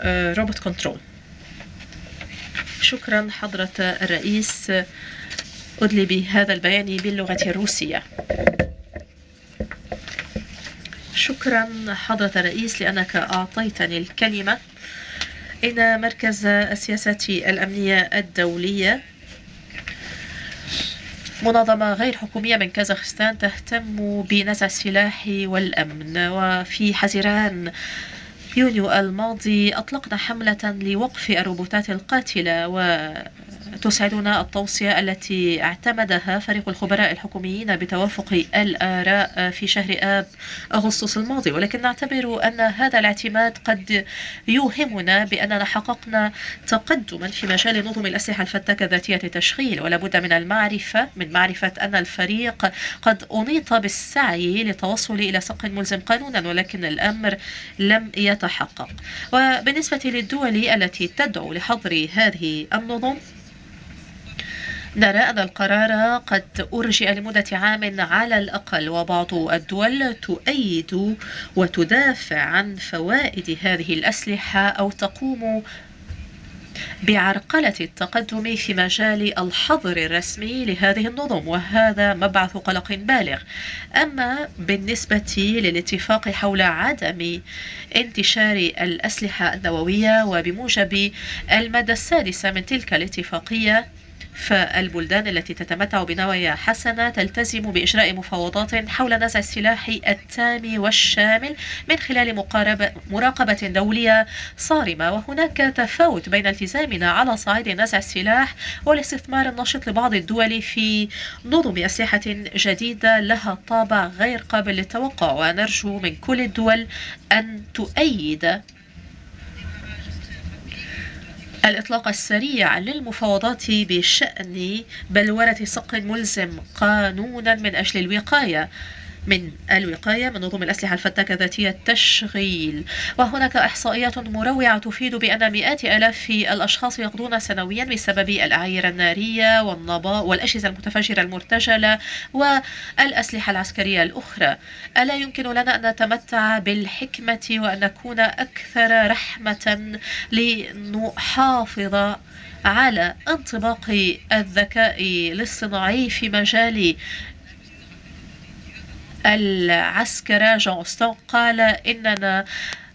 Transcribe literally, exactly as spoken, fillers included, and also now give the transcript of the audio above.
روبوت كنترول. شكرا حضرة الرئيس، أدلي بهذا البيان باللغة الروسية. شكرا حضرة الرئيس لأنك أعطيتني الكلمة. إن مركز السياسة الأمنية الدولية منظمة غير حكومية من كازاخستان تهتم بنزع السلاح والأمن، وفي حزيران يونيو الماضي أطلقنا حملة لوقف الروبوتات القاتلة، وتسعدنا التوصية التي اعتمدها فريق الخبراء الحكوميين بتوافق الآراء في شهر آب أغسطس الماضي، ولكن نعتبر أن هذا الاعتماد قد يوهمنا بأننا حققنا تقدما في مجال نظم الأسلحة الفتاكة ذاتية التشغيل، ولا بد من المعرفة من معرفة أن الفريق قد أنيط بالسعي للتوصل إلى سق ملزم قانونا، ولكن الأمر لم يتحقق. وبالنسبة للدول التي تدعو لحظر هذه النظم، نرى أن القرار قد أرجئ لمدة عام على الأقل، وبعض الدول تؤيد وتدافع عن فوائد هذه الأسلحة أو تقوم بعرقلة التقدم في مجال الحظر الرسمي لهذه النظم، وهذا مبعث قلق بالغ. أما بالنسبة للاتفاق حول عدم انتشار الأسلحة النووية، وبموجب المادة السادسة من تلك الاتفاقية، فالبلدان التي تتمتع بنوايا حسنة تلتزم بإجراء مفاوضات حول نزع السلاح التام والشامل من خلال مراقبة دولية صارمة. وهناك تفاوت بين التزامنا على صعيد نزع السلاح والاستثمار النشط لبعض الدول في نظم أسلحة جديدة لها طابع غير قابل للتوقع، ونرجو من كل الدول أن تؤيد الإطلاق السريع للمفاوضات بشأن بلورة صق ملزم قانونا من أجل الوقاية من الوقاية من نظم الأسلحة الفتاكة ذاتية التشغيل. وهناك إحصائيات مروعة تفيد بأن مئات آلاف الأشخاص يقضون سنويا بسبب الأعاير النارية والنباء والأجهزة المتفجرة المرتجلة والأسلحة العسكرية الأخرى. ألا يمكن لنا أن نتمتع بالحكمة وأن نكون أكثر رحمة لنحافظ على انطباق الذكاء الاصطناعي في مجال العسكرة؟ جون ستون قال إننا